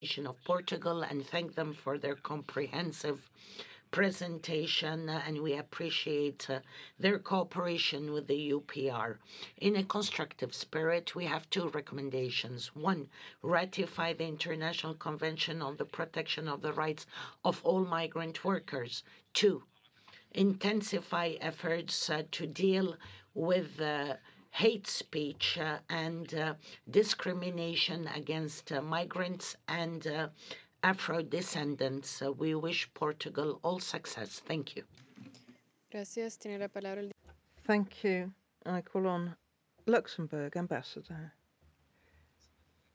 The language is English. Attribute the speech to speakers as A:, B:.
A: of Portugal and thank them for their comprehensive presentation, and we appreciate their cooperation with the UPR. In a constructive spirit, we have two recommendations. One, ratify the International Convention on the Protection of the Rights of All Migrant Workers. Two, intensify efforts to deal with hate speech and discrimination against migrants and Afro descendants. We wish Portugal all success. Thank you.
B: Gracias. Tiene la palabra el
C: Thank you. I call on Luxembourg Ambassador.